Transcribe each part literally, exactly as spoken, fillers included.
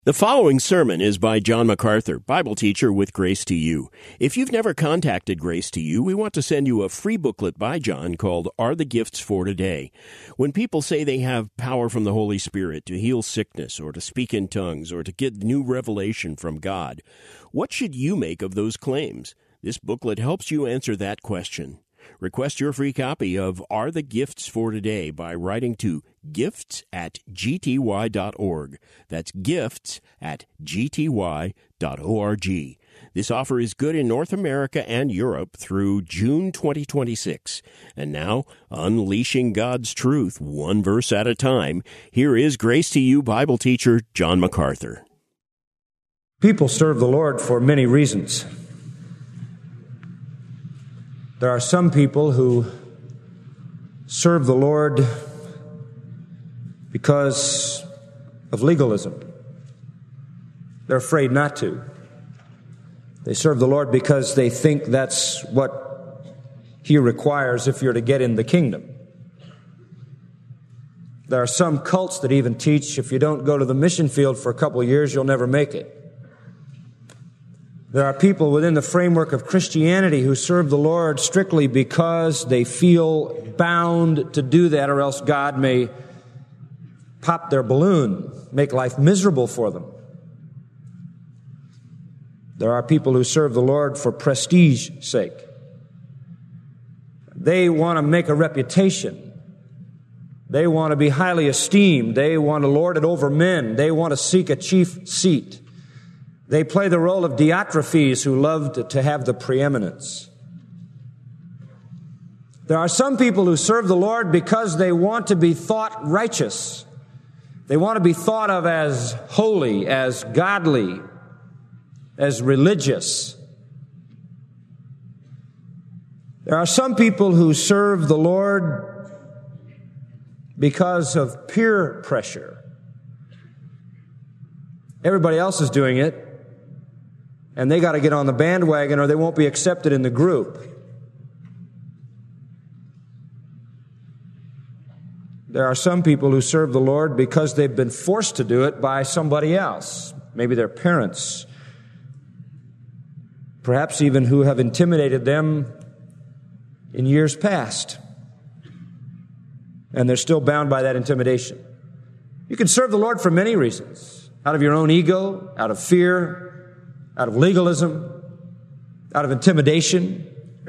The following sermon is by John MacArthur, Bible teacher with Grace to You. If you've never contacted Grace to You, we want to send you a free booklet by John called Are the Gifts for Today? When people say they have power from the Holy Spirit to heal sickness or to speak in tongues or to get new revelation from God, what should you make of those claims? This booklet helps you answer that question. Request your free copy of Are the Gifts for Today by writing to gifts at g t y dot org. That's gifts at g t y dot org. This offer is good in North America and Europe through June twenty twenty-six. And now, unleashing God's truth one verse at a time, here is Grace to You Bible teacher John MacArthur. People serve the Lord for many reasons. There are some people who serve the Lord because of legalism. They're afraid not to. They serve the Lord because they think that's what He requires if you're to get in the kingdom. There are some cults that even teach if you don't go to the mission field for a couple of years, you'll never make it. There are people within the framework of Christianity who serve the Lord strictly because they feel bound to do that, or else God may pop their balloon, make life miserable for them. There are people who serve the Lord for prestige's sake. They want to make a reputation. They want to be highly esteemed. They want to lord it over men. They want to seek a chief seat. They play the role of Diotrephes, who loved to have the preeminence. There are some people who serve the Lord because they want to be thought righteous. They want to be thought of as holy, as godly, as religious. There are some people who serve the Lord because of peer pressure. Everybody else is doing it, and they got to get on the bandwagon or they won't be accepted in the group. There are some people who serve the Lord because they've been forced to do it by somebody else, maybe their parents, perhaps even who have intimidated them in years past, and they're still bound by that intimidation. You can serve the Lord for many reasons: out of your own ego, out of fear, out of legalism, out of intimidation.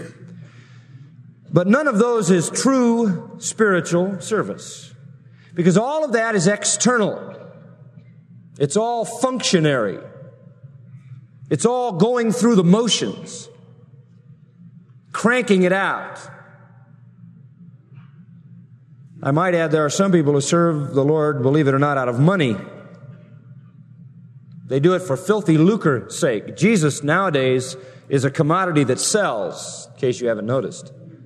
But none of those is true spiritual service, because all of that is external. It's all functionary. It's all going through the motions, cranking it out. I might add, there are some people who serve the Lord, believe it or not, out of money. They do it for filthy lucre's sake. Jesus nowadays is a commodity that sells, in case you haven't noticed.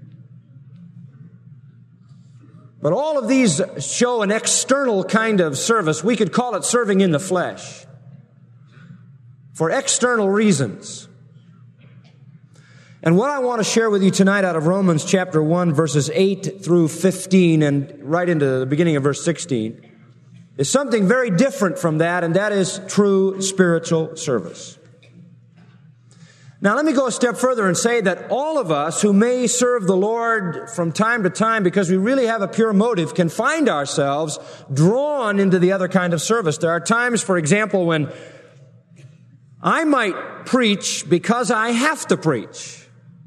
But all of these show an external kind of service. We could call it serving in the flesh, for external reasons. And what I want to share with you tonight out of Romans chapter one, verses eight through fifteen, and right into the beginning of verse sixteen, is something very different from that, and that is true spiritual service. Now, let me go a step further and say that all of us who may serve the Lord from time to time because we really have a pure motive can find ourselves drawn into the other kind of service. There are times, for example, when I might preach because I have to preach.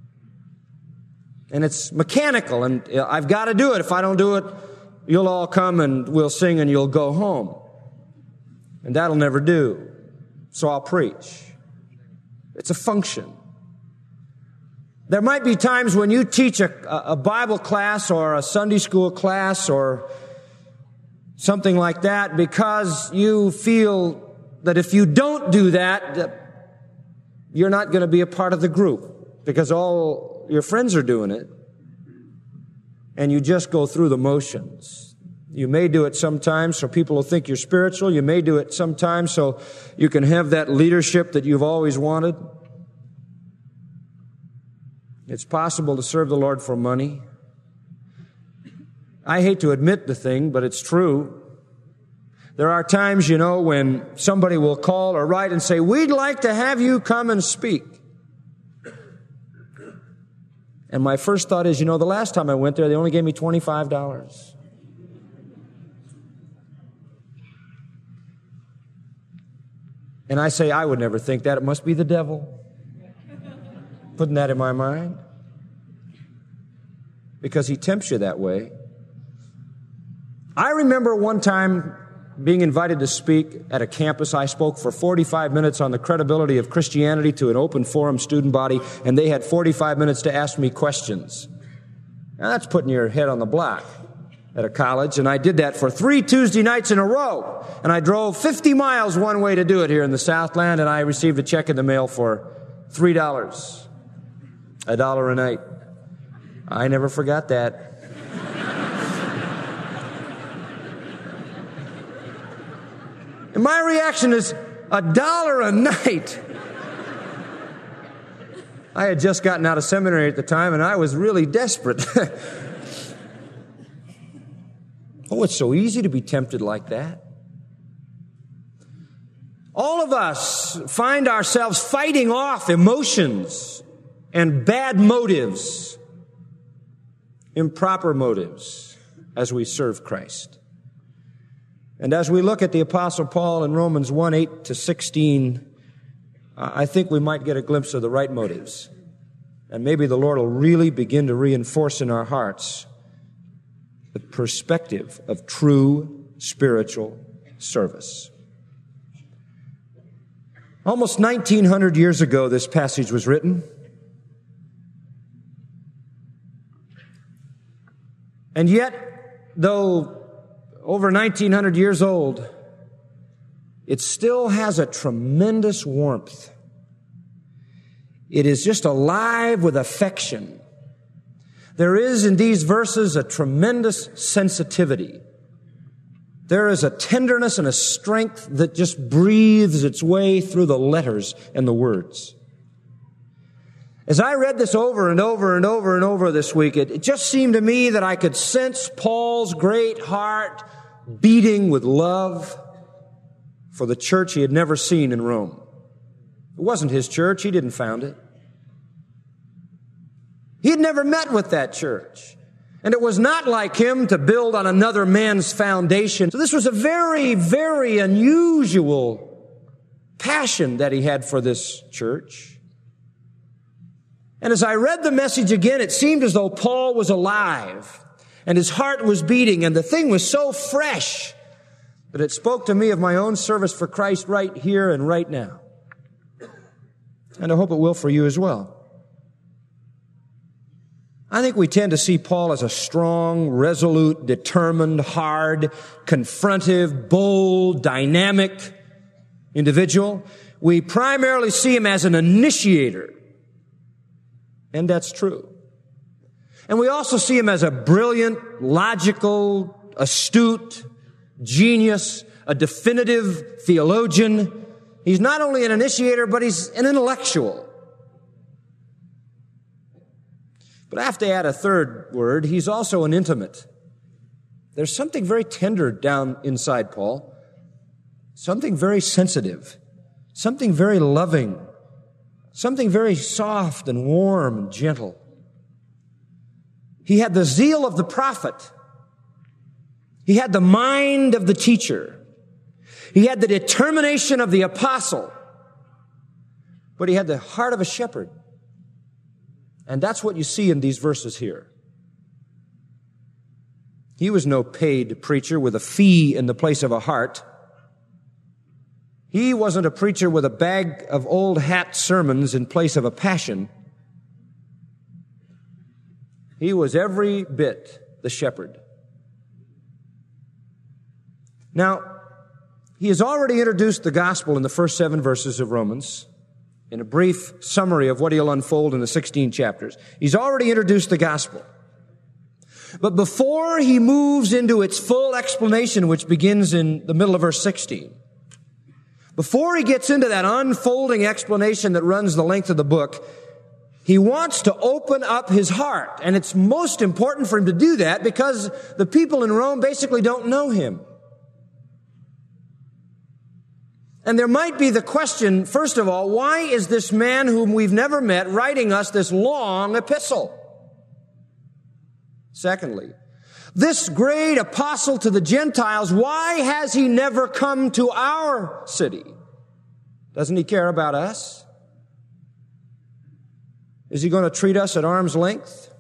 And it's mechanical, and I've got to do it. If I don't do it, you'll all come and we'll sing and you'll go home. And that'll never do. So I'll preach. It's a function. There might be times when you teach a, a Bible class or a Sunday school class or something like that because you feel that if you don't do that, that you're not going to be a part of the group because all your friends are doing it. And you just go through the motions. You may do it sometimes so people will think you're spiritual. You may do it sometimes so you can have that leadership that you've always wanted. It's possible to serve the Lord for money. I hate to admit the thing, but it's true. There are times, you know, when somebody will call or write and say, we'd like to have you come and speak. And my first thought is, you know, the last time I went there, they only gave me twenty-five dollars. And I say, I would never think that. It must be the devil putting that in my mind. Because he tempts you that way. I remember one time being invited to speak at a campus. I spoke for forty-five minutes on the credibility of Christianity to an open forum student body, and they had forty-five minutes to ask me questions. Now that's putting your head on the block at a college, and I did that for three Tuesday nights in a row. And I drove fifty miles one way to do it here in the Southland, and I received a check in the mail for three dollars, a dollar a night. I never forgot that. And my reaction is, a dollar a night. I had just gotten out of seminary at the time, and I was really desperate. Oh, it's so easy to be tempted like that. All of us find ourselves fighting off emotions and bad motives, improper motives, as we serve Christ. And as we look at the Apostle Paul in Romans one, eight to sixteen, I think we might get a glimpse of the right motives. And maybe the Lord will really begin to reinforce in our hearts the perspective of true spiritual service. Almost nineteen hundred years ago, this passage was written. And yet, though over nineteen hundred years old, it still has a tremendous warmth. It is just alive with affection. There is in these verses a tremendous sensitivity. There is a tenderness and a strength that just breathes its way through the letters and the words. As I read this over and over and over and over this week, it, it just seemed to me that I could sense Paul's great heart beating with love for the church he had never seen in Rome. It wasn't his church. He didn't found it. He had never met with that church. And it was not like him to build on another man's foundation. So this was a very, very unusual passion that he had for this church. And as I read the message again, it seemed as though Paul was alive and his heart was beating, and the thing was so fresh that it spoke to me of my own service for Christ right here and right now. And I hope it will for you as well. I think we tend to see Paul as a strong, resolute, determined, hard, confrontive, bold, dynamic individual. We primarily see him as an initiator. And that's true. And we also see him as a brilliant, logical, astute, genius, a definitive theologian. He's not only an initiator, but he's an intellectual. But I have to add a third word. He's also an intimate. There's something very tender down inside Paul. Something very sensitive. Something very loving. Something very soft and warm and gentle. He had the zeal of the prophet. He had the mind of the teacher. He had the determination of the apostle. But he had the heart of a shepherd. And that's what you see in these verses here. He was no paid preacher with a fee in the place of a heart. He wasn't a preacher with a bag of old hat sermons in place of a passion. He was every bit the shepherd. Now, he has already introduced the gospel in the first seven verses of Romans, in a brief summary of what he'll unfold in the sixteen chapters. He's already introduced the gospel. But before he moves into its full explanation, which begins in the middle of verse sixteen, before he gets into that unfolding explanation that runs the length of the book, he wants to open up his heart. And it's most important for him to do that because the people in Rome basically don't know him. And there might be the question, first of all, why is this man whom we've never met writing us this long epistle? Secondly, this great apostle to the Gentiles, why has he never come to our city? Doesn't he care about us? Is he going to treat us at arm's length?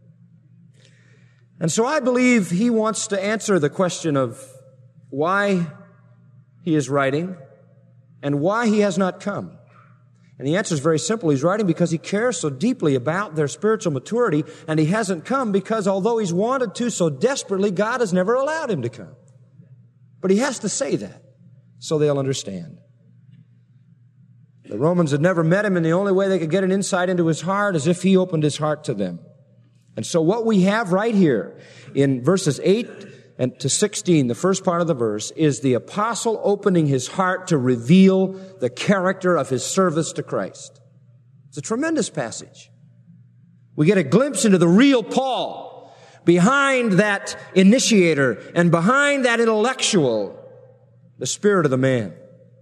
And so I believe he wants to answer the question of why he is writing and why he has not come. And the answer is very simple. He's writing because he cares so deeply about their spiritual maturity, and he hasn't come because although he's wanted to so desperately, God has never allowed him to come. But he has to say that so they'll understand. The Romans had never met him, and the only way they could get an insight into his heart is if he opened his heart to them. And so what we have right here in verses eight and to sixteen, the first part of the verse, is the apostle opening his heart to reveal the character of his service to Christ. It's a tremendous passage. We get a glimpse into the real Paul, behind that initiator and behind that intellectual, the spirit of the man.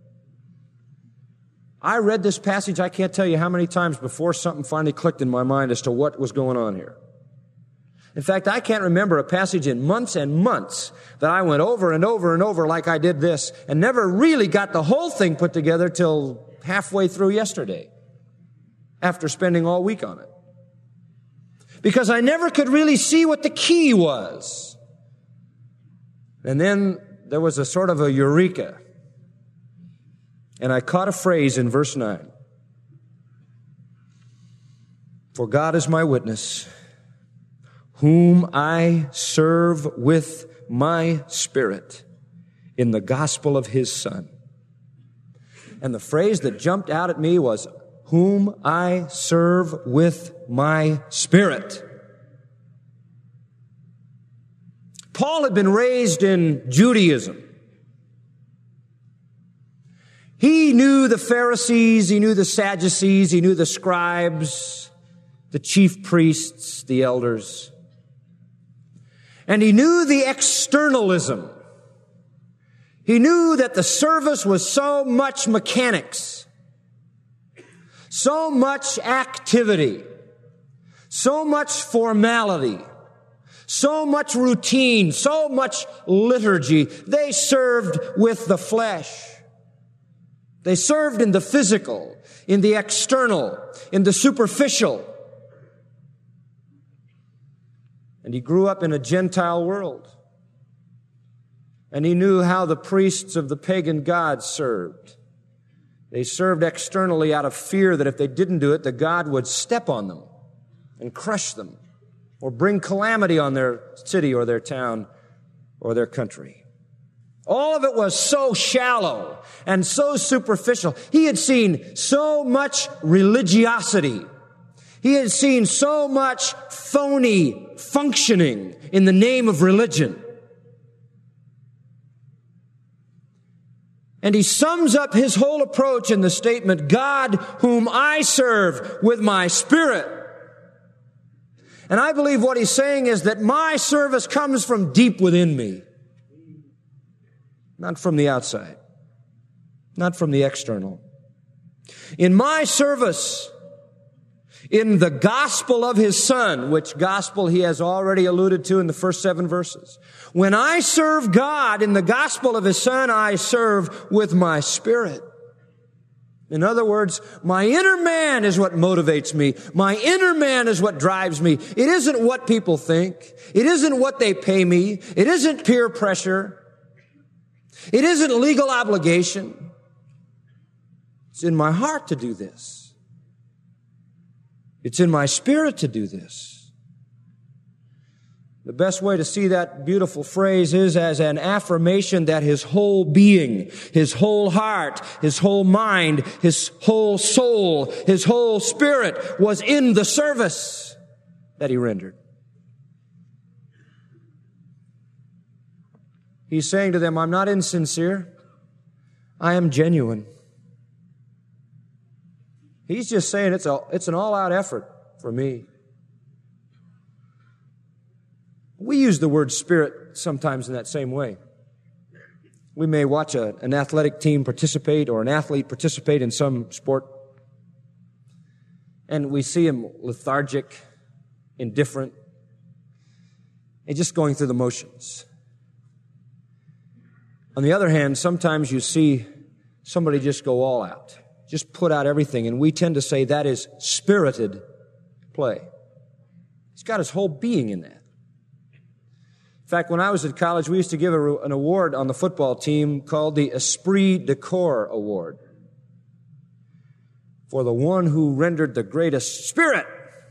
I read this passage, I can't tell you how many times before something finally clicked in my mind as to what was going on here. In fact, I can't remember a passage in months and months that I went over and over and over like I did this and never really got the whole thing put together till halfway through yesterday, after spending all week on it. Because I never could really see what the key was. And then there was a sort of a eureka. And I caught a phrase in verse nine. For God is my witness, whom I serve with my spirit in the gospel of his Son. And the phrase that jumped out at me was, whom I serve with my spirit. Paul had been raised in Judaism. He knew the Pharisees, he knew the Sadducees, he knew the scribes, the chief priests, the elders. And he knew the externalism. He knew that the service was so much mechanics, so much activity, so much formality, so much routine, so much liturgy. They served with the flesh. They served in the physical, in the external, in the superficial. And he grew up in a Gentile world. And he knew how the priests of the pagan gods served. They served externally out of fear that if they didn't do it, the God would step on them and crush them or bring calamity on their city or their town or their country. All of it was so shallow and so superficial. He had seen so much religiosity. He had seen so much phony functioning in the name of religion. And he sums up his whole approach in the statement, God whom I serve with my spirit. And I believe what he's saying is that my service comes from deep within me. Not from the outside. Not from the external. In my service, in the gospel of his Son, which gospel he has already alluded to in the first seven verses. When I serve God in the gospel of his Son, I serve with my spirit. In other words, my inner man is what motivates me. My inner man is what drives me. It isn't what people think. It isn't what they pay me. It isn't peer pressure. It isn't legal obligation. It's in my heart to do this. It's in my spirit to do this. The best way to see that beautiful phrase is as an affirmation that his whole being, his whole heart, his whole mind, his whole soul, his whole spirit was in the service that he rendered. He's saying to them, I'm not insincere. I am genuine. He's just saying it's a, it's an all-out effort for me. We use the word spirit sometimes in that same way. We may watch a, an athletic team participate or an athlete participate in some sport, and we see him lethargic, indifferent, and just going through the motions. On the other hand, sometimes you see somebody just go all out, just put out everything, and we tend to say that is spirited play. He's got his whole being in that. In fact, when I was at college, we used to give a, an award on the football team called the Esprit de Corps Award for the one who rendered the greatest spirit.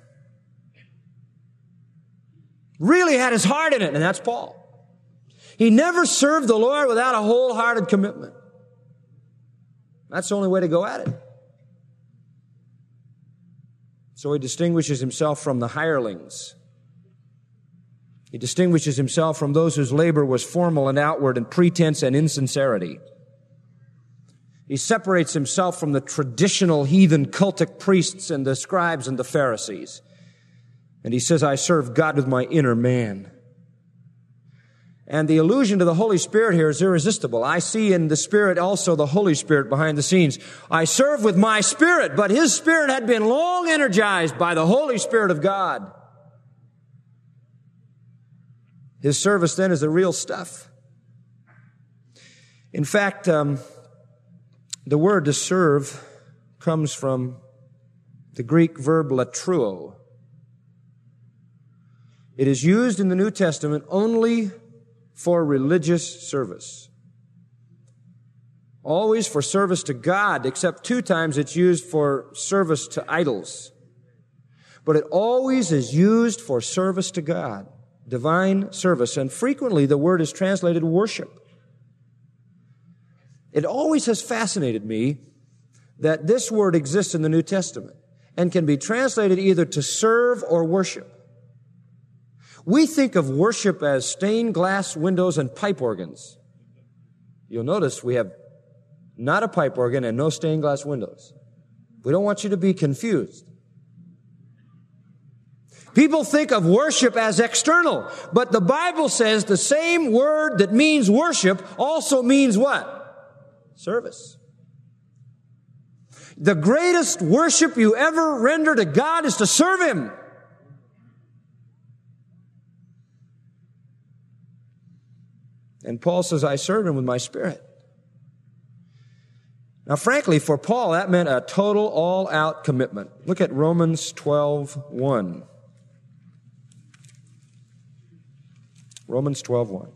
Really had his heart in it, and that's Paul. He never served the Lord without a wholehearted commitment. That's the only way to go at it. So he distinguishes himself from the hirelings. He distinguishes himself from those whose labor was formal and outward and pretense and insincerity. He separates himself from the traditional heathen cultic priests and the scribes and the Pharisees. And he says, I serve God with my inner man. And the allusion to the Holy Spirit here is irresistible. I see in the Spirit also the Holy Spirit behind the scenes. I serve with my spirit, but his spirit had been long energized by the Holy Spirit of God. His service then is the real stuff. In fact, um, the word to serve comes from the Greek verb latruo. It is used in the New Testament only for religious service. Always for service to God, except two times it's used for service to idols. But it always is used for service to God, divine service, and frequently the word is translated worship. It always has fascinated me that this word exists in the New Testament and can be translated either to serve or worship. We think of worship as stained glass windows and pipe organs. You'll notice we have not a pipe organ and no stained glass windows. We don't want you to be confused. People think of worship as external, but the Bible says the same word that means worship also means what? Service. The greatest worship you ever render to God is to serve Him. And Paul says, I serve Him with my spirit. Now, frankly, for Paul, that meant a total, all-out commitment. Look at Romans twelve one. Romans twelve one.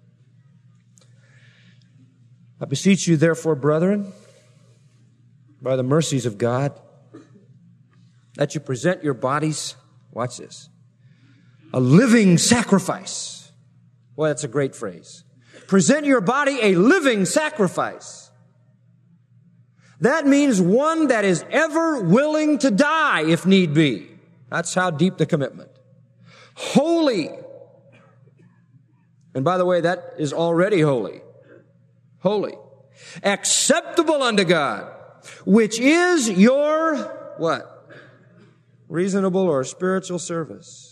I beseech you, therefore, brethren, by the mercies of God, that you present your bodies, watch this, a living sacrifice. Boy, that's a great phrase. Present your body a living sacrifice. That means one that is ever willing to die if need be. That's how deep the commitment. Holy. And by the way, that is already holy. Holy. Acceptable unto God, which is your, what? Reasonable or spiritual service.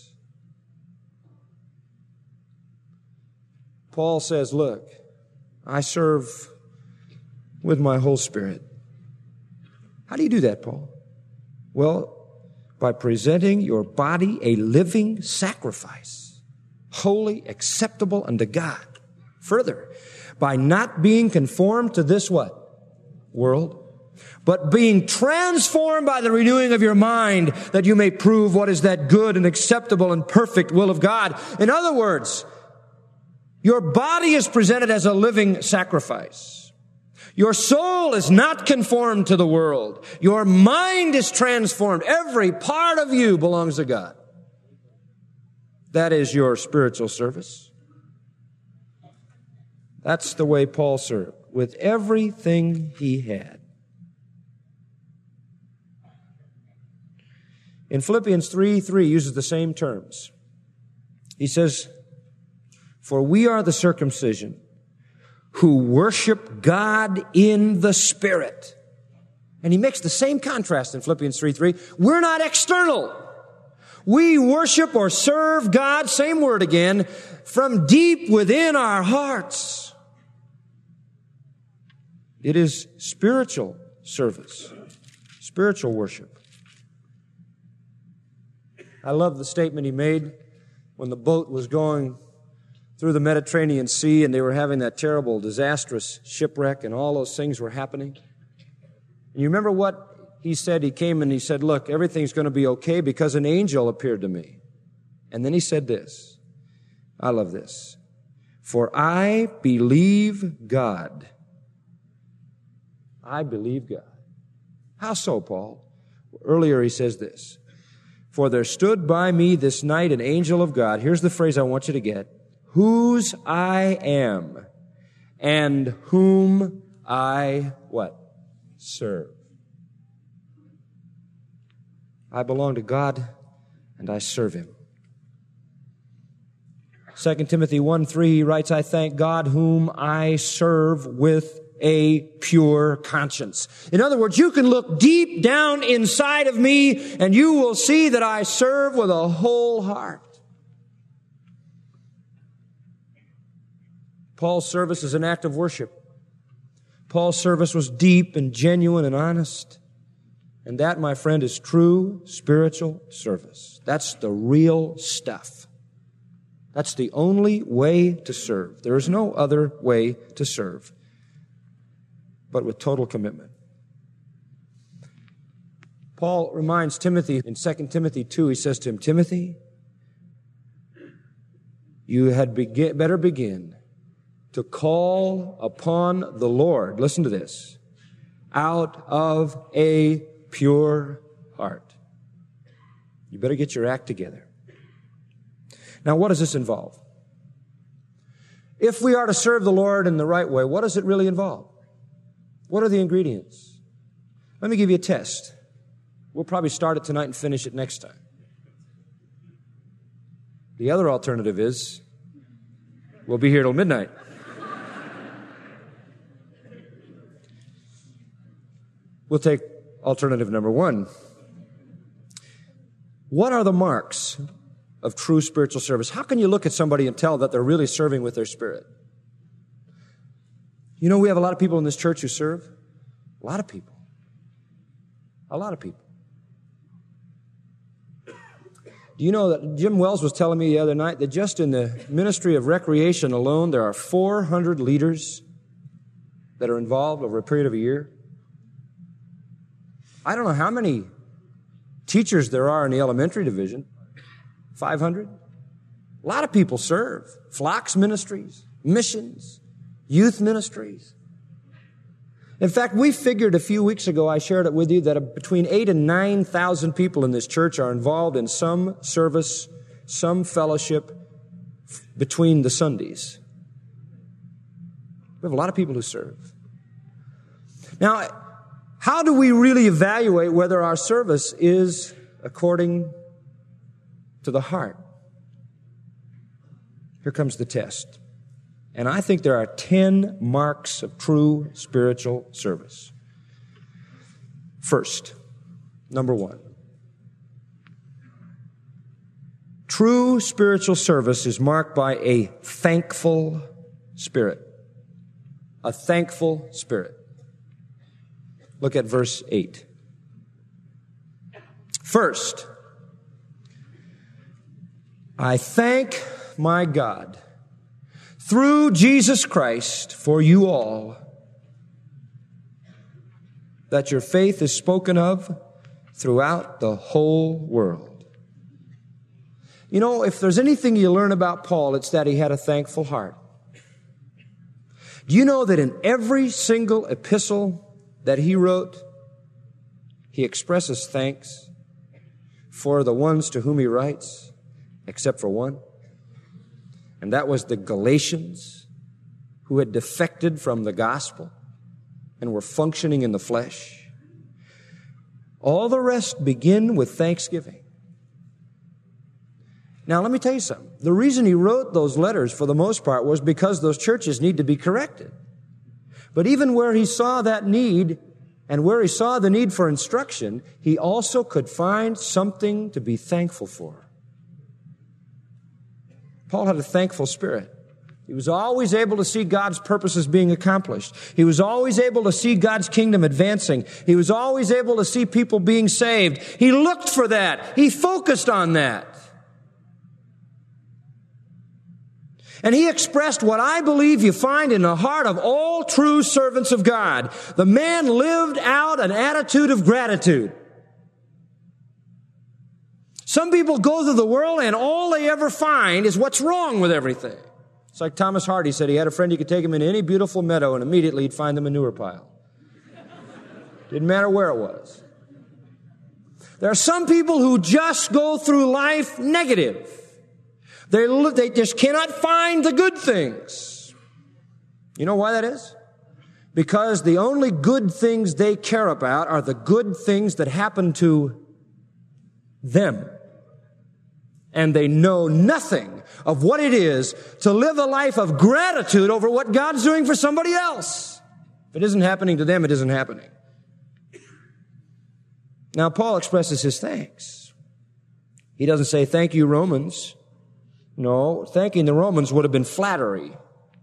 Paul says, look, I serve with my whole spirit. How do you do that, Paul? Well, by presenting your body a living sacrifice, holy, acceptable unto God. Further, by not being conformed to this what? World. But being transformed by the renewing of your mind, that you may prove what is that good and acceptable and perfect will of God. In other words, your body is presented as a living sacrifice. Your soul is not conformed to the world. Your mind is transformed. Every part of you belongs to God. That is your spiritual service. That's the way Paul served, with everything he had. In Philippians three three, he uses the same terms. He says, for we are the circumcision who worship God in the Spirit. And he makes the same contrast in Philippians three three. We're not external. We worship or serve God, same word again, from deep within our hearts. It is spiritual service, spiritual worship. I love the statement he made when the boat was going through the Mediterranean Sea and they were having that terrible, disastrous shipwreck and all those things were happening. And you remember what he said? He came and he said, look, everything's going to be okay because an angel appeared to me. And then he said this. I love this. For I believe God. I believe God. How so, Paul? Earlier he says this. For there stood by me this night an angel of God. Here's the phrase I want you to get. Whose I am and whom I, what? Serve. I belong to God and I serve Him. Second Timothy one three, he writes, I thank God whom I serve with a pure conscience. In other words, you can look deep down inside of me and you will see that I serve with a whole heart. Paul's service is an act of worship. Paul's service was deep and genuine and honest. And that, my friend, is true spiritual service. That's the real stuff. That's the only way to serve. There is no other way to serve but with total commitment. Paul reminds Timothy in Second Timothy two, he says to him, Timothy, you had begin, better begin to call upon the Lord, listen to this, out of a pure heart. You better get your act together. Now, what does this involve? If we are to serve the Lord in the right way, what does it really involve? What are the ingredients? Let me give you a test. We'll probably start it tonight and finish it next time. The other alternative is we'll be here till midnight. We'll take alternative number one. What are the marks of true spiritual service? How can you look at somebody and tell that they're really serving with their spirit? You know, we have a lot of people in this church who serve. A lot of people. A lot of people. Do you know that Jim Wells was telling me the other night that just in the ministry of recreation alone, there are four hundred leaders that are involved over a period of a year? I don't know how many teachers there are in the elementary division. five hundred? A lot of people serve. Flocks ministries, missions, youth ministries. In fact, we figured a few weeks ago, I shared it with you, that between eight and nine thousand people in this church are involved in some service, some fellowship between the Sundays. We have a lot of people who serve. Now, how do we really evaluate whether our service is according to the heart? Here comes the test. And I think there are ten marks of true spiritual service. First, number one. True spiritual service is marked by a thankful spirit. A thankful spirit. Look at verse eight. First, I thank my God through Jesus Christ for you all, that your faith is spoken of throughout the whole world. You know, if there's anything you learn about Paul, it's that he had a thankful heart. Do you know that in every single epistle that he wrote, he expresses thanks for the ones to whom he writes, except for one? And that was the Galatians, who had defected from the gospel and were functioning in the flesh. All the rest begin with thanksgiving. Now, let me tell you something. The reason he wrote those letters, for the most part, was because those churches need to be corrected. But even where he saw that need, and where he saw the need for instruction, he also could find something to be thankful for. Paul had a thankful spirit. He was always able to see God's purposes being accomplished. He was always able to see God's kingdom advancing. He was always able to see people being saved. He looked for that. He focused on that. And he expressed what I believe you find in the heart of all true servants of God. The man lived out an attitude of gratitude. Some people go through the world and all they ever find is what's wrong with everything. It's like Thomas Hardy said he had a friend you could take him into any beautiful meadow and immediately he'd find the manure pile. Didn't matter where it was. There are some people who just go through life negative. They, they just cannot find the good things. You know why that is? Because the only good things they care about are the good things that happen to them. And they know nothing of what it is to live a life of gratitude over what God's doing for somebody else. If it isn't happening to them, it isn't happening. Now, Paul expresses his thanks. He doesn't say, thank you, Romans. No, thanking the Romans would have been flattery.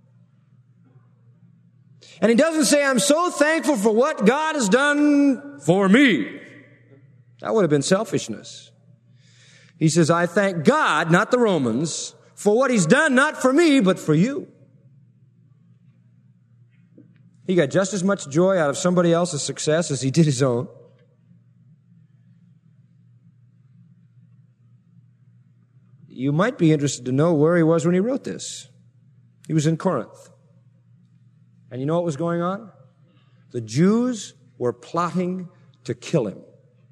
And he doesn't say, I'm so thankful for what God has done for me. That would have been selfishness. He says, I thank God, not the Romans, for what he's done, not for me, but for you. He got just as much joy out of somebody else's success as he did his own. You might be interested to know where he was when he wrote this. He was in Corinth. And you know what was going on? The Jews were plotting to kill him.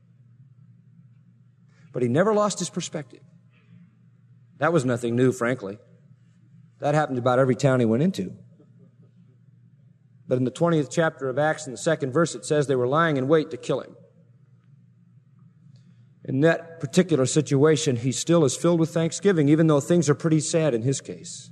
But he never lost his perspective. That was nothing new, frankly. That happened about every town he went into. But in the twentieth chapter of Acts, in the second verse, it says they were lying in wait to kill him. In that particular situation, he still is filled with thanksgiving, even though things are pretty sad in his case.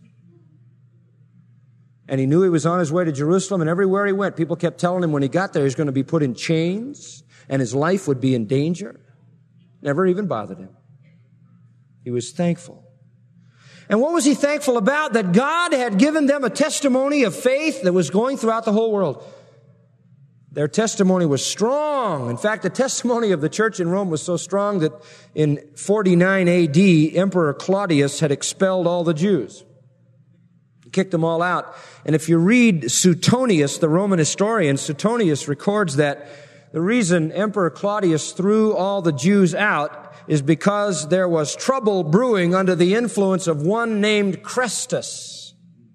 And he knew he was on his way to Jerusalem, and everywhere he went, people kept telling him when he got there, he was going to be put in chains, and his life would be in danger. Never even bothered him. He was thankful. And what was he thankful about? That God had given them a testimony of faith that was going throughout the whole world. Their testimony was strong. In fact, the testimony of the church in Rome was so strong that in forty-nine A D, Emperor Claudius had expelled all the Jews. He kicked them all out. And if you read Suetonius, the Roman historian, Suetonius records that the reason Emperor Claudius threw all the Jews out is because there was trouble brewing under the influence of one named Chrestus,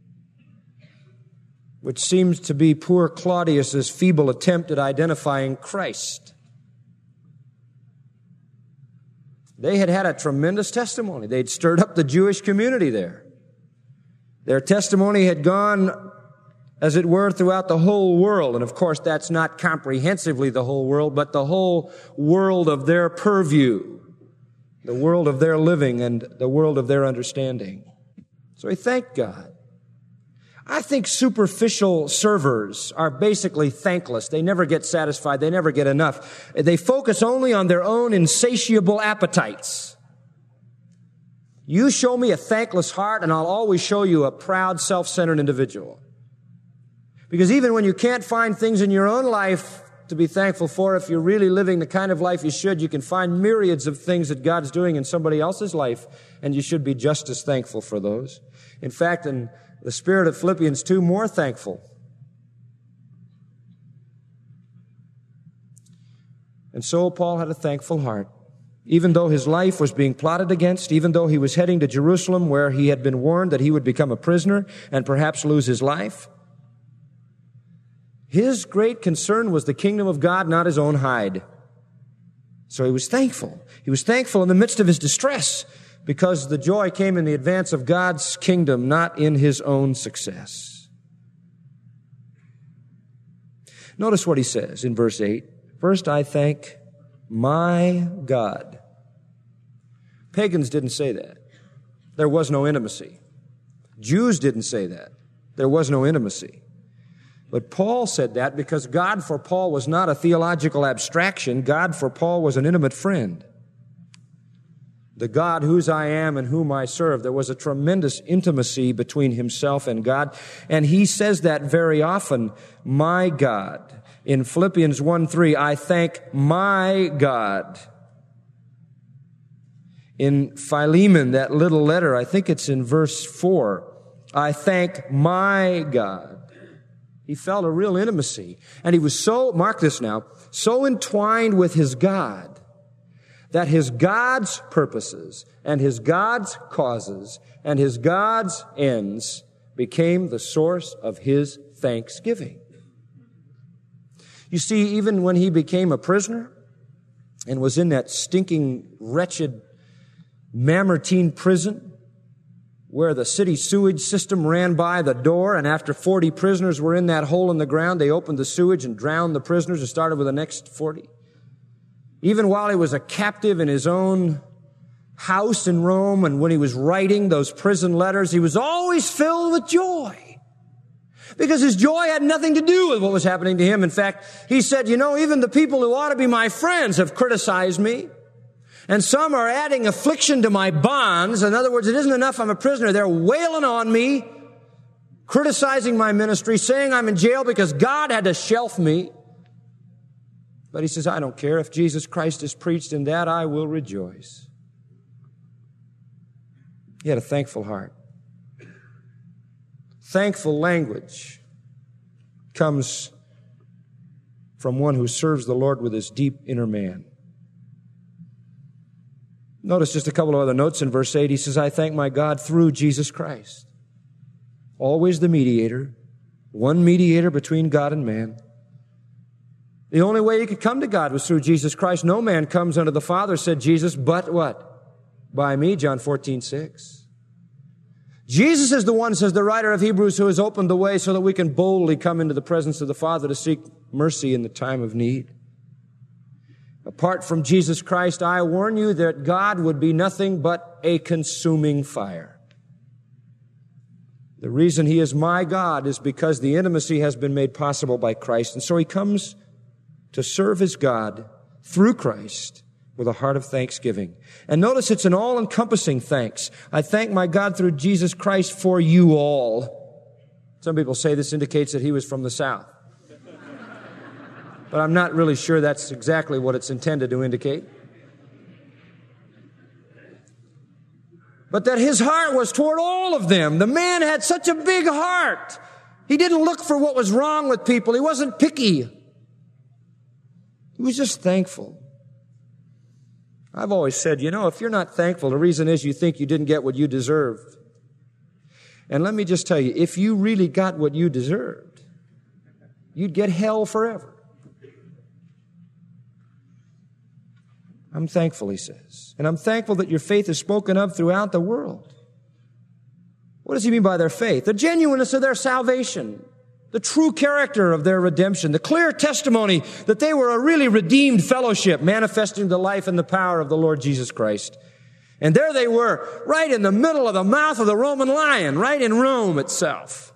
which seems to be poor Claudius's feeble attempt at identifying Christ. They had had a tremendous testimony. They'd stirred up the Jewish community there. Their testimony had gone, as it were, throughout the whole world. And of course, that's not comprehensively the whole world, but the whole world of their purview, the world of their living and the world of their understanding. So he thanked God. I think superficial servers are basically thankless. They never get satisfied. They never get enough. They focus only on their own insatiable appetites. You show me a thankless heart, and I'll always show you a proud, self-centered individual. Because even when you can't find things in your own life to be thankful for, if you're really living the kind of life you should, you can find myriads of things that God's doing in somebody else's life, and you should be just as thankful for those. In fact, in the spirit of Philippians two, more thankful. And so Paul had a thankful heart. Even though his life was being plotted against, even though he was heading to Jerusalem where he had been warned that he would become a prisoner and perhaps lose his life, his great concern was the kingdom of God, not his own hide. So he was thankful. He was thankful in the midst of his distress because the joy came in the advance of God's kingdom, not in his own success. Notice what he says in verse eight. First, I thank my God. Pagans didn't say that. There was no intimacy. Jews didn't say that. There was no intimacy. But Paul said that because God for Paul was not a theological abstraction. God for Paul was an intimate friend. the God whose I am and whom I serve. There was a tremendous intimacy between himself and God. And he says that very often, my God. In Philippians one three, I thank my God. In Philemon, that little letter, I think it's in verse four, I thank my God. He felt a real intimacy. And he was so, mark this now, so entwined with his God that his God's purposes and his God's causes and his God's ends became the source of his thanksgiving. You see, even when he became a prisoner and was in that stinking, wretched Mamertine prison where the city sewage system ran by the door, and after forty prisoners were in that hole in the ground, they opened the sewage and drowned the prisoners and started with the next forty. Even while he was a captive in his own house in Rome, and when he was writing those prison letters, he was always filled with joy. Because his joy had nothing to do with what was happening to him. In fact, he said, you know, even the people who ought to be my friends have criticized me. And some are adding affliction to my bonds. In other words, it isn't enough I'm a prisoner. They're wailing on me, criticizing my ministry, saying I'm in jail because God had to shelf me. But he says, I don't care. If Jesus Christ is preached in that, I will rejoice. He had a thankful heart. Thankful language comes from one who serves the Lord with his deep inner man. Notice just a couple of other notes in verse eight. He says, I thank my God through Jesus Christ. Always the mediator. One mediator between God and man. The only way you could come to God was through Jesus Christ. No man comes unto the Father, said Jesus, but what? By me, John fourteen six. Jesus is the one, says the writer of Hebrews, who has opened the way so that we can boldly come into the presence of the Father to seek mercy in the time of need. Apart from Jesus Christ, I warn you that God would be nothing but a consuming fire. The reason he is my God is because the intimacy has been made possible by Christ. And so he comes to serve his God through Christ with a heart of thanksgiving. And notice it's an all-encompassing thanks. I thank my God through Jesus Christ for you all. Some people say this indicates that he was from the South. But I'm not really sure that's exactly what it's intended to indicate. But that his heart was toward all of them. The man had such a big heart. He didn't look for what was wrong with people. He wasn't picky. He was just thankful. I've always said, you know, if you're not thankful, the reason is you think you didn't get what you deserved. And let me just tell you, if you really got what you deserved, you'd get hell forever. I'm thankful, he says. And I'm thankful that your faith is spoken of throughout the world. What does he mean by their faith? The genuineness of their salvation. The true character of their redemption. The clear testimony that they were a really redeemed fellowship, manifesting the life and the power of the Lord Jesus Christ. And there they were, right in the middle of the mouth of the Roman lion, right in Rome itself.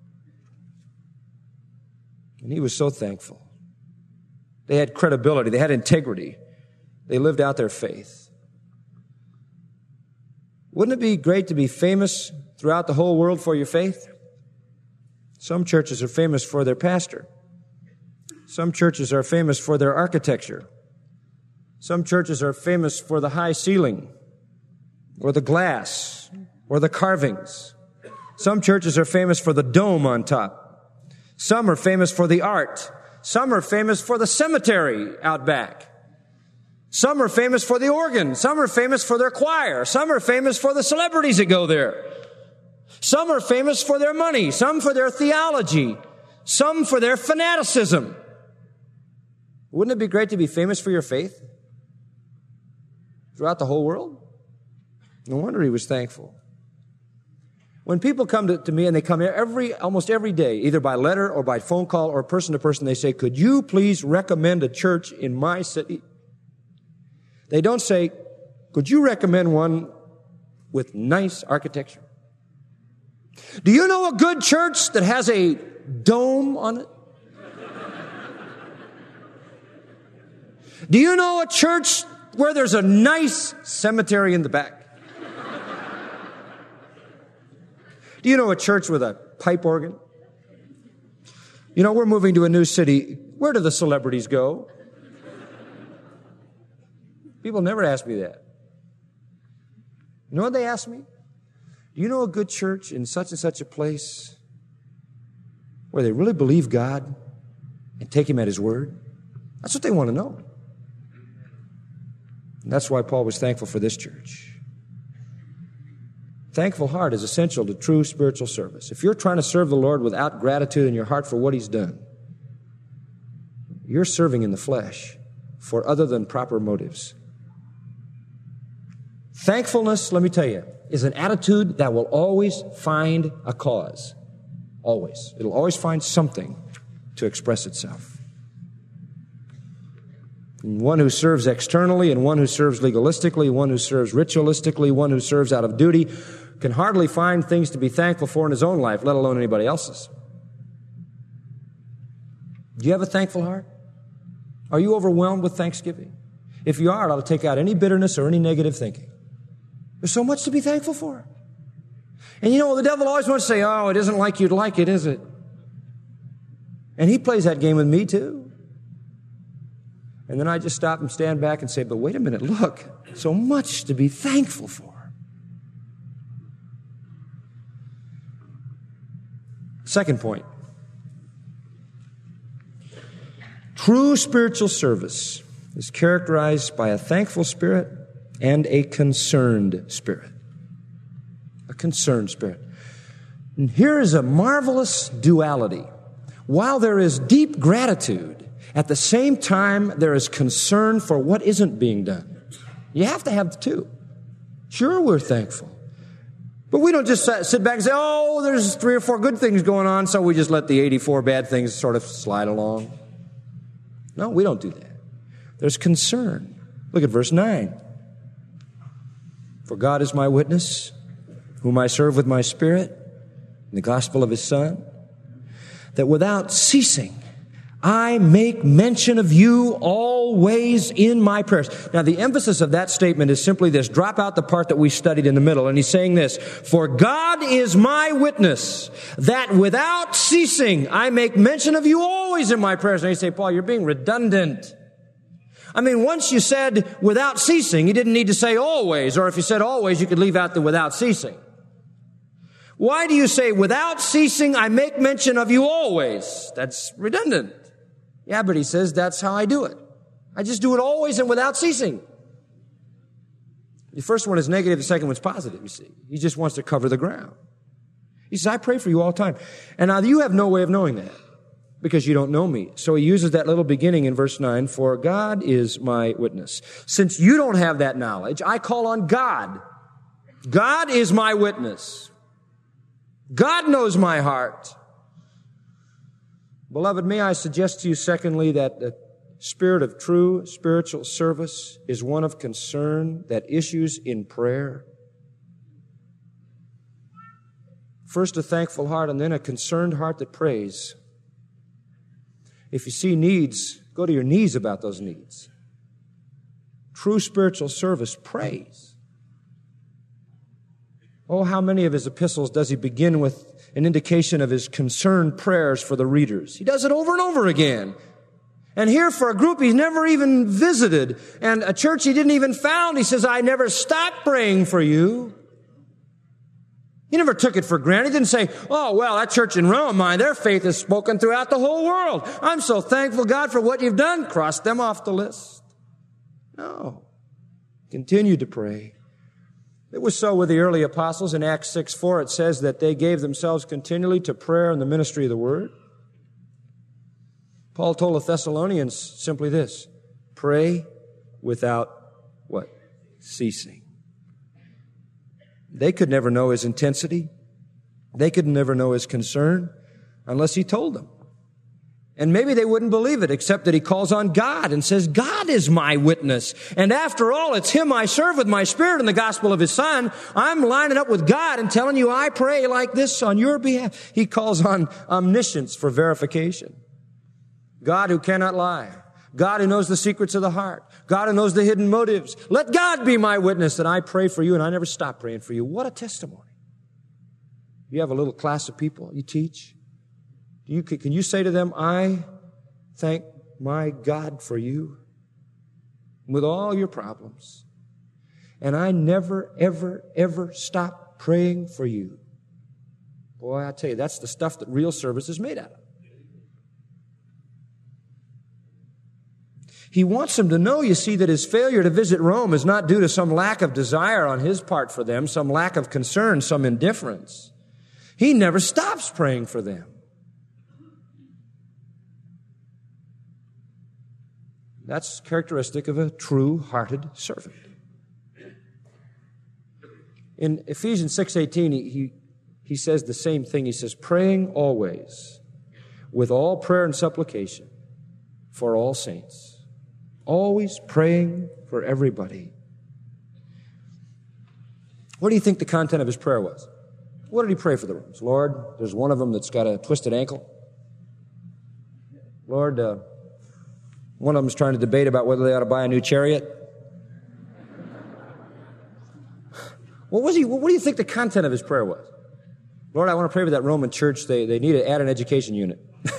And he was so thankful. They had credibility. They had integrity. They lived out their faith. Wouldn't it be great to be famous throughout the whole world for your faith? Some churches are famous for their pastor. Some churches are famous for their architecture. Some churches are famous for the high ceiling, or the glass, or the carvings. Some churches are famous for the dome on top. Some are famous for the art. Some are famous for the cemetery out back. Some are famous for the organ. Some are famous for their choir. Some are famous for the celebrities that go there. Some are famous for their money. Some for their theology. Some for their fanaticism. Wouldn't it be great to be famous for your faith throughout the whole world? No wonder he was thankful. When people come to, to me, and they come here every, almost every day, either by letter or by phone call or person to person, they say, could you please recommend a church in my city? They don't say, could you recommend one with nice architecture? Do you know a good church that has a dome on it? Do you know a church where there's a nice cemetery in the back. Do you know a church with a pipe organ? You know, we're moving to a new city. Where do the celebrities go? People never ask me that. You know what they ask me? Do you know a good church in such and such a place where they really believe God and take Him at His word? That's what they want to know. And that's why Paul was thankful for this church. Thankful heart is essential to true spiritual service. If you're trying to serve the Lord without gratitude in your heart for what He's done, you're serving in the flesh for other than proper motives. Thankfulness, let me tell you, is an attitude that will always find a cause. Always. It'll always find something to express itself. And one who serves externally and one who serves legalistically, one who serves ritualistically, one who serves out of duty can hardly find things to be thankful for in his own life, let alone anybody else's. Do you have a thankful heart? Are you overwhelmed with thanksgiving? If you are, it ought to take out any bitterness or any negative thinking. There's so much to be thankful for. And you know, the devil always wants to say, oh, it isn't like you'd like it, is it? And he plays that game with me too. And then I just stop and stand back and say, but wait a minute, look, so much to be thankful for. Second point. True spiritual service is characterized by a thankful spirit and a concerned spirit. A concerned spirit. And here is a marvelous duality. While there is deep gratitude, at the same time there is concern for what isn't being done. You have to have the two. Sure, we're thankful. But we don't just sit back and say, oh, there's three or four good things going on, so we just let the eighty-four bad things sort of slide along. No, we don't do that. There's concern. Look at verse nine. For God is my witness, whom I serve with my spirit, in the gospel of His Son, that without ceasing I make mention of you always in my prayers. Now, the emphasis of that statement is simply this. Drop out the part that we studied in the middle. And he's saying this. For God is my witness that without ceasing I make mention of you always in my prayers. And you say, Paul, you're being redundant. I mean, once you said without ceasing, you didn't need to say always. Or if you said always, you could leave out the without ceasing. Why do you say without ceasing I make mention of you always? That's redundant. Yeah, but he says that's how I do it. I just do it always and without ceasing. The first one is negative, the second one's positive, you see. He just wants to cover the ground. He says, I pray for you all the time. And now you have no way of knowing that because you don't know me. So he uses that little beginning in verse nine, for God is my witness. Since you don't have that knowledge, I call on God. God is my witness. God knows my heart. Beloved, may I suggest to you, secondly, that the spirit of true spiritual service is one of concern that issues in prayer. First, a thankful heart, and then a concerned heart that prays. If you see needs, go to your knees about those needs. True spiritual service prays. Oh, how many of his epistles does he begin with an indication of his concerned prayers for the readers? He does it over and over again. And here for a group he's never even visited and a church he didn't even found, he says, I never stopped praying for you. He never took it for granted. He didn't say, oh, well, that church in Rome, mine, their faith is spoken throughout the whole world. I'm so thankful, God, for what you've done. Cross them off the list. No. Continue to pray. It was so with the early apostles. In Acts six four, it says that they gave themselves continually to prayer and the ministry of the word. Paul told the Thessalonians simply this, pray without what? Ceasing. They could never know his intensity. They could never know his concern unless he told them. And maybe they wouldn't believe it, except that he calls on God and says, God is my witness. And after all, it's him I serve with my spirit in the gospel of his Son. I'm lining up with God and telling you I pray like this on your behalf. He calls on omniscience for verification. God who cannot lie. God who knows the secrets of the heart. God who knows the hidden motives. Let God be my witness that I pray for you and I never stop praying for you. What a testimony. You have a little class of people you teach. Do you, can you say to them, I thank my God for you with all your problems. And I never, ever, ever stop praying for you. Boy, I tell you, that's the stuff that real service is made out of. He wants them to know, you see, that his failure to visit Rome is not due to some lack of desire on his part for them, some lack of concern, some indifference. He never stops praying for them. That's characteristic of a true-hearted servant. In Ephesians six eighteen, he, he, he says the same thing. He says, praying always with all prayer and supplication for all saints. Always praying for everybody. What do you think the content of his prayer was? What did he pray for the Romans? Lord, there's one of them that's got a twisted ankle. Lord, uh, one of them's trying to debate about whether they ought to buy a new chariot. What was he? What do you think the content of his prayer was? Lord, I want to pray for that Roman church. They, they need to add an education unit.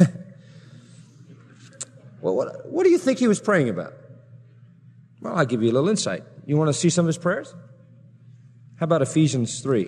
Well, what, what do you think he was praying about? Well, I'll give you a little insight. You want to see some of his prayers? How about Ephesians three?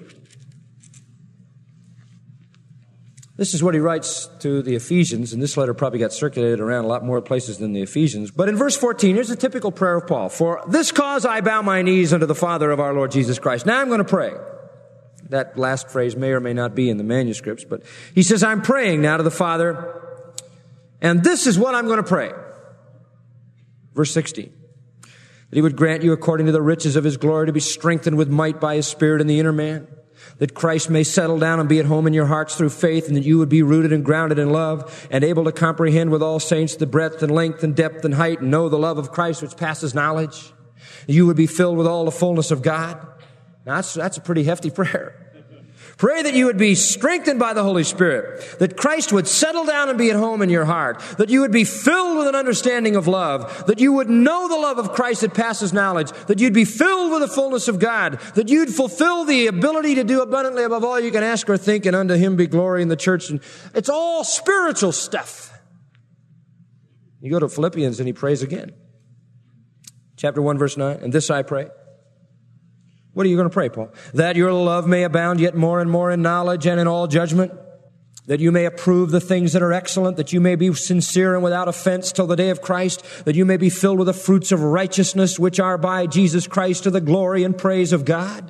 This is what he writes to the Ephesians, and this letter probably got circulated around a lot more places than the Ephesians. But in verse fourteen, here's a typical prayer of Paul. For this cause I bow my knees unto the Father of our Lord Jesus Christ. Now I'm going to pray. That last phrase may or may not be in the manuscripts, but he says, I'm praying now to the Father, and this is what I'm going to pray. Verse sixteen. That he would grant you according to the riches of his glory to be strengthened with might by his Spirit in the inner man. That Christ may settle down and be at home in your hearts through faith, and that you would be rooted and grounded in love, and able to comprehend with all saints the breadth and length and depth and height, and know the love of Christ which passes knowledge. You would be filled with all the fullness of God. Now that's, that's a pretty hefty prayer. Pray that you would be strengthened by the Holy Spirit, that Christ would settle down and be at home in your heart, that you would be filled with an understanding of love, that you would know the love of Christ that passes knowledge, that you'd be filled with the fullness of God, that you'd fulfill the ability to do abundantly above all you can ask or think, and unto him be glory in the church. And it's all spiritual stuff. You go to Philippians and he prays again. Chapter one, verse nine, and this I pray. What are you going to pray, Paul? That your love may abound yet more and more in knowledge and in all judgment, that you may approve the things that are excellent, that you may be sincere and without offense till the day of Christ, that you may be filled with the fruits of righteousness, which are by Jesus Christ to the glory and praise of God.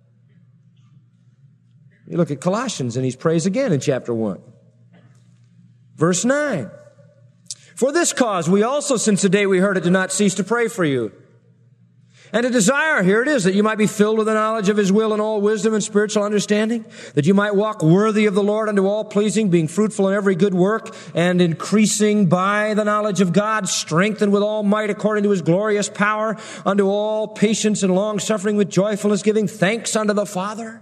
You look at Colossians and he prays again in chapter one. Verse nine. For this cause we also, since the day we heard it, do not cease to pray for you. And a desire, here it is, that you might be filled with the knowledge of his will and all wisdom and spiritual understanding, that you might walk worthy of the Lord unto all pleasing, being fruitful in every good work, and increasing by the knowledge of God, strengthened with all might according to his glorious power, unto all patience and long suffering with joyfulness, giving thanks unto the Father.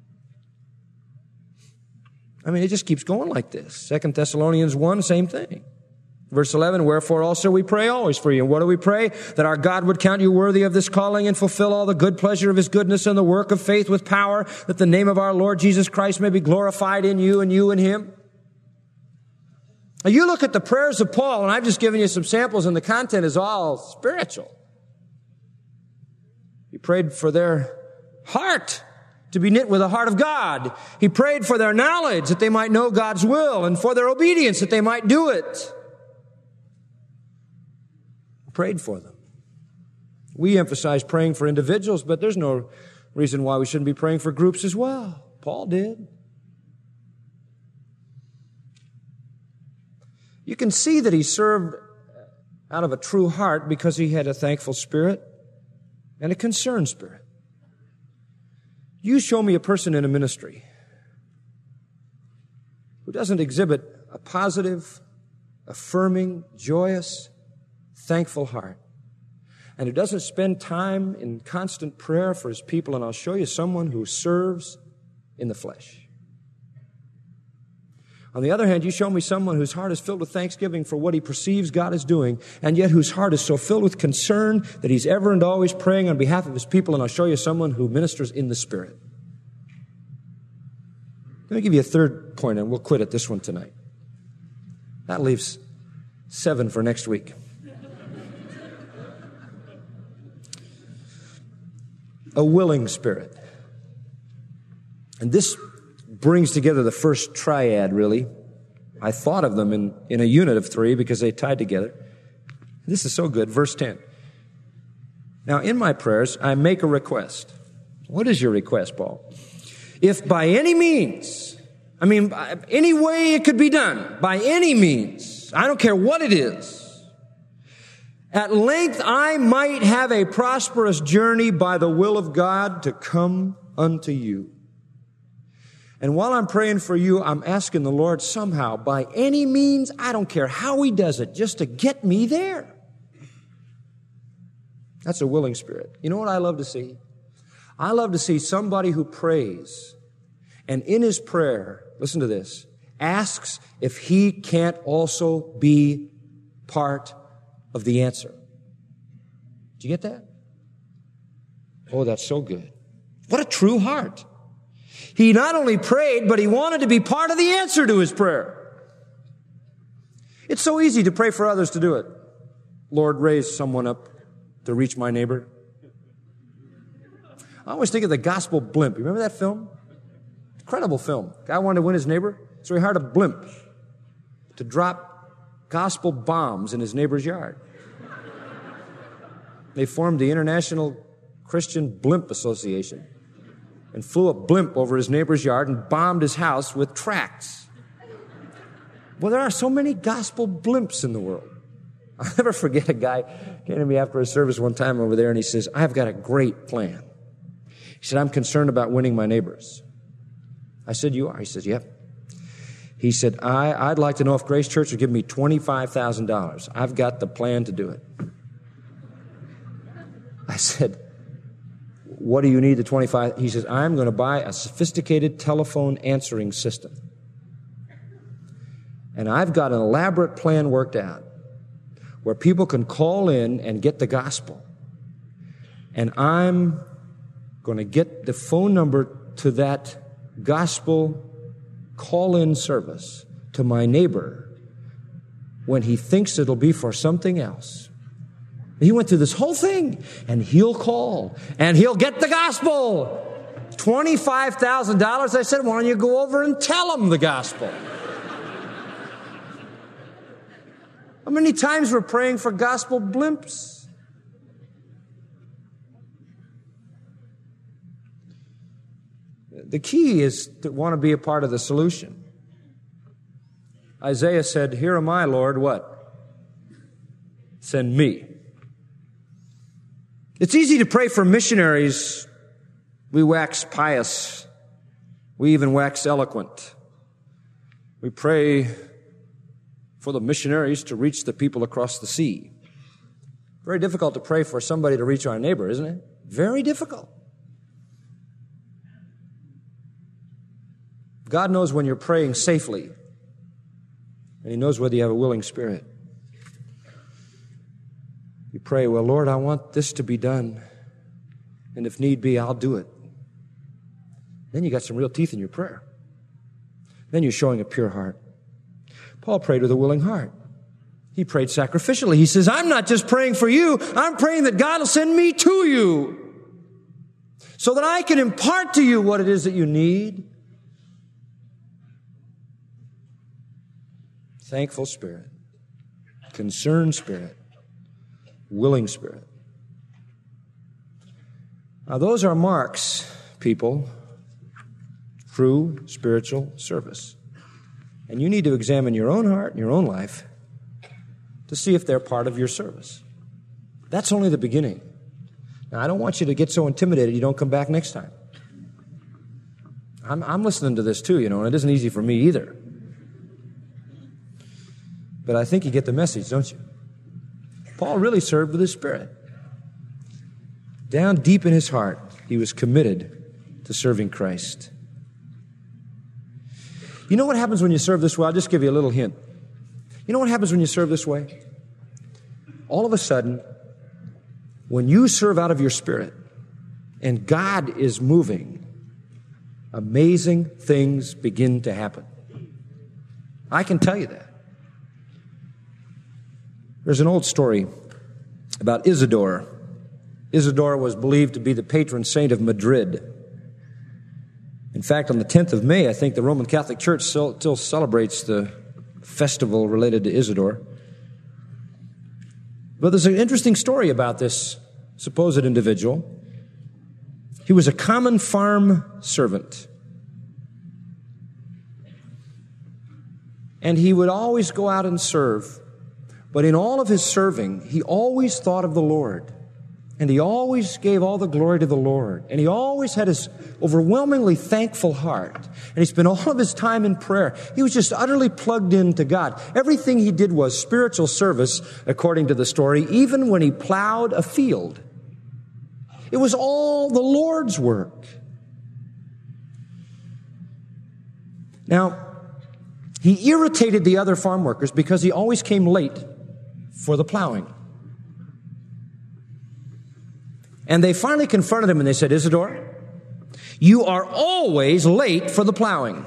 I mean, it just keeps going like this. Second Thessalonians one, same thing. Verse eleven, wherefore also we pray always for you. And what do we pray? That our God would count you worthy of this calling and fulfill all the good pleasure of his goodness and the work of faith with power, that the name of our Lord Jesus Christ may be glorified in you and you in him. Now you look at the prayers of Paul, and I've just given you some samples, and the content is all spiritual. He prayed for their heart to be knit with the heart of God. He prayed for their knowledge, that they might know God's will, and for their obedience, that they might do it. Prayed for them. We emphasize praying for individuals, but there's no reason why we shouldn't be praying for groups as well. Paul did. You can see that he served out of a true heart because he had a thankful spirit and a concerned spirit. You show me a person in a ministry who doesn't exhibit a positive, affirming, joyous, thankful heart, and who doesn't spend time in constant prayer for his people, and I'll show you someone who serves in the flesh. On the other hand, you show me someone whose heart is filled with thanksgiving for what he perceives God is doing, and yet whose heart is so filled with concern that he's ever and always praying on behalf of his people, and I'll show you someone who ministers in the Spirit. Let me give you a third point, and we'll quit at this one tonight. That leaves seven for next week. A willing spirit. And this brings together the first triad, really. I thought of them in, in a unit of three because they tied together. This is so good. Verse ten. Now, in my prayers, I make a request. What is your request, Paul? If by any means, I mean, any way it could be done, by any means, I don't care what it is, at length I might have a prosperous journey by the will of God to come unto you. And while I'm praying for you, I'm asking the Lord somehow, by any means, I don't care how he does it, just to get me there. That's a willing spirit. You know what I love to see? I love to see somebody who prays, and in his prayer, listen to this, asks if he can't also be part of the answer. Do you get that? Oh, that's so good. What a true heart. He not only prayed, but he wanted to be part of the answer to his prayer. It's so easy to pray for others to do it. Lord, raise someone up to reach my neighbor. I always think of the Gospel Blimp. You remember that film? Incredible film. Guy wanted to win his neighbor, so he hired a blimp to drop gospel bombs in his neighbor's yard. They formed the International Christian Blimp Association and flew a blimp over his neighbor's yard and bombed his house with tracts. Well, there are so many gospel blimps in the world. I'll never forget a guy came to me after a service one time over there, and he says, I've got a great plan. He said, I'm concerned about winning my neighbors. I said, you are? He says, yep. He said, I, I'd like to know if Grace Church would give me twenty-five thousand dollars. I've got the plan to do it. I said, what do you need the twenty-five? He says, I'm going to buy a sophisticated telephone answering system. And I've got an elaborate plan worked out where people can call in and get the gospel. And I'm going to get the phone number to that gospel call-in service to my neighbor when he thinks it'll be for something else. He went through this whole thing, and he'll call, and he'll get the gospel. twenty-five thousand dollars. I said, why don't you go over and tell him the gospel? How many times we're praying for gospel blimps? The key is to want to be a part of the solution. Isaiah said, here am I, Lord, what? Send me. It's easy to pray for missionaries. We wax pious. We even wax eloquent. We pray for the missionaries to reach the people across the sea. Very difficult to pray for somebody to reach our neighbor, isn't it? Very difficult. God knows when you're praying safely, and He knows whether you have a willing spirit. You pray, well, Lord, I want this to be done, and if need be, I'll do it. Then you got some real teeth in your prayer. Then you're showing a pure heart. Paul prayed with a willing heart. He prayed sacrificially. He says, I'm not just praying for you, I'm praying that God will send me to you so that I can impart to you what it is that you need. Thankful spirit, concerned spirit, willing spirit. Now, those are marks, people, true spiritual service. And you need to examine your own heart and your own life to see if they're part of your service. That's only the beginning. Now, I don't want you to get so intimidated you don't come back next time. I'm, I'm listening to this too, you know, and it isn't easy for me either. But I think you get the message, don't you? Paul really served with his spirit. Down deep in his heart, he was committed to serving Christ. You know what happens when you serve this way? I'll just give you a little hint. You know what happens when you serve this way? All of a sudden, when you serve out of your spirit and God is moving, amazing things begin to happen. I can tell you that. There's an old story about Isidore. Isidore was believed to be the patron saint of Madrid. In fact, on the tenth of May, I think the Roman Catholic Church still, still celebrates the festival related to Isidore. But there's an interesting story about this supposed individual. He was a common farm servant. And he would always go out and serve. But in all of his serving, he always thought of the Lord. And he always gave all the glory to the Lord. And he always had his overwhelmingly thankful heart. And he spent all of his time in prayer. He was just utterly plugged into God. Everything he did was spiritual service, according to the story, even when he plowed a field. It was all the Lord's work. Now, he irritated the other farm workers because he always came late for the plowing. And they finally confronted him and they said, Isidore, you are always late for the plowing.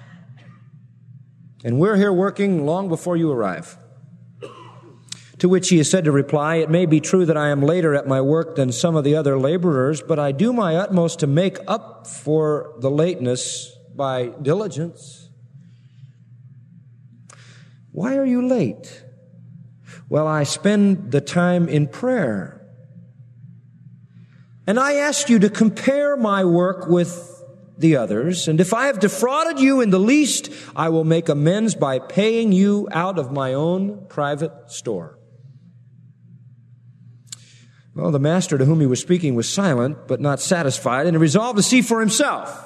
And we're here working long before you arrive. To which he is said to reply, it may be true that I am later at my work than some of the other laborers, but I do my utmost to make up for the lateness by diligence. Why are you late? Well, I spend the time in prayer. And I ask you to compare my work with the others. And if I have defrauded you in the least, I will make amends by paying you out of my own private store. Well, the master to whom he was speaking was silent, but not satisfied, and he resolved to see for himself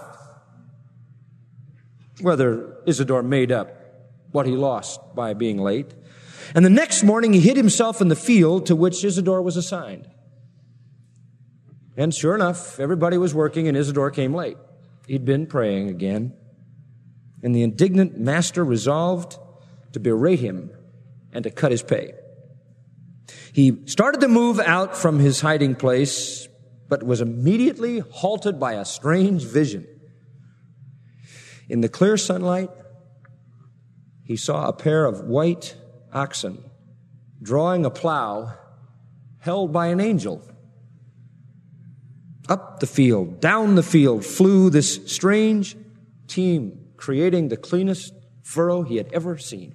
whether Isidore made up what he lost by being late. And the next morning he hid himself in the field to which Isidore was assigned. And sure enough, everybody was working and Isidore came late. He'd been praying again. And the indignant master resolved to berate him and to cut his pay. He started to move out from his hiding place, but was immediately halted by a strange vision. In the clear sunlight, he saw a pair of white oxen drawing a plow held by an angel. Up the field, down the field flew this strange team, creating the cleanest furrow he had ever seen.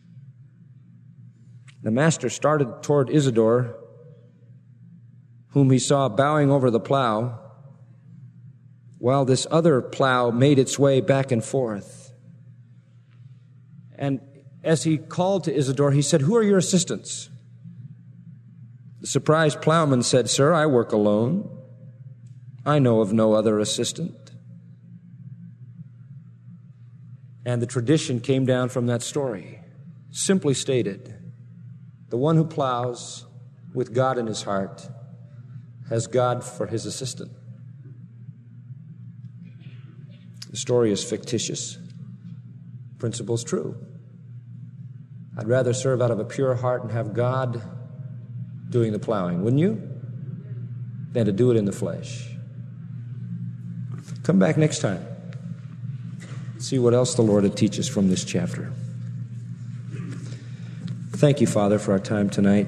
The master started toward Isidore, whom he saw bowing over the plow, while this other plow made its way back and forth. And as he called to Isidore, he said, "Who are your assistants?" The surprised plowman said, "Sir, I work alone. I know of no other assistant." And the tradition came down from that story. Simply stated, the one who plows with God in his heart has God for his assistant. The story is fictitious. Principle is true. I'd rather serve out of a pure heart and have God doing the plowing, wouldn't you? Than to do it in the flesh. Come back next time. See what else the Lord would teach us from this chapter. Thank you, Father, for our time tonight.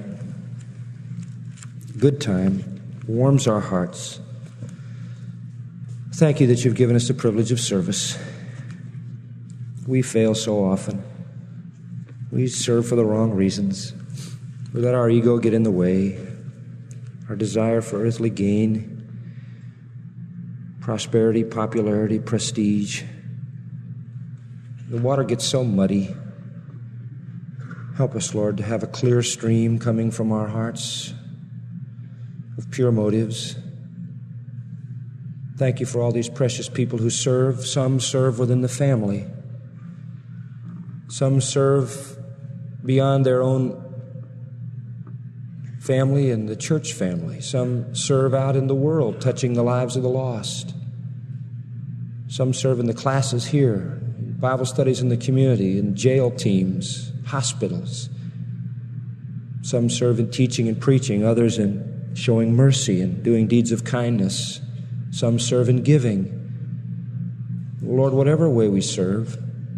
Good time. Warms our hearts. Thank you that you've given us the privilege of service. We fail so often. We serve for the wrong reasons. We let our ego get in the way. Our desire for earthly gain, prosperity, popularity, prestige. The water gets so muddy. Help us, Lord, to have a clear stream coming from our hearts of pure motives. Thank you for all these precious people who serve. Some serve within the family. Some serve beyond their own family and the church family. Some serve out in the world, touching the lives of the lost. Some serve in the classes here, Bible studies in the community, in jail teams, hospitals. Some serve in teaching and preaching, others in showing mercy and doing deeds of kindness. Some serve in giving. Lord, whatever way we serve,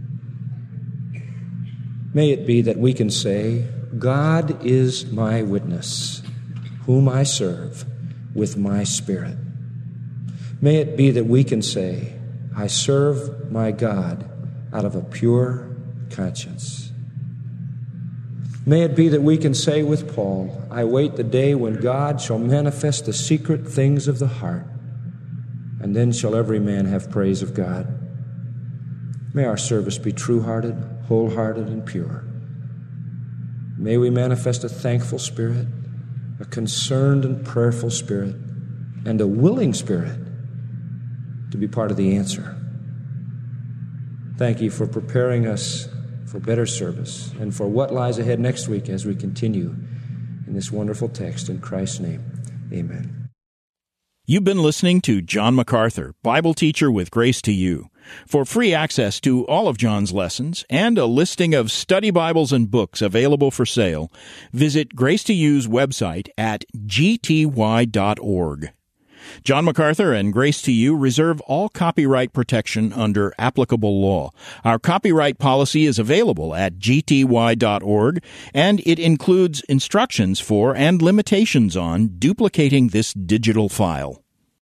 may it be that we can say, God is my witness, whom I serve with my spirit. May it be that we can say, I serve my God out of a pure conscience. May it be that we can say with Paul, I wait the day when God shall manifest the secret things of the heart, and then shall every man have praise of God. May our service be true-hearted, wholehearted, and pure. May we manifest a thankful spirit, a concerned and prayerful spirit, and a willing spirit to be part of the answer. Thank you for preparing us for better service and for what lies ahead next week as we continue in this wonderful text. In Christ's name, amen. You've been listening to John MacArthur, Bible teacher with Grace to You. For free access to all of John's lessons and a listing of study Bibles and books available for sale, visit Grace to You's website at g t y dot org. John MacArthur and Grace to You reserve all copyright protection under applicable law. Our copyright policy is available at g t y dot org, and it includes instructions for and limitations on duplicating this digital file.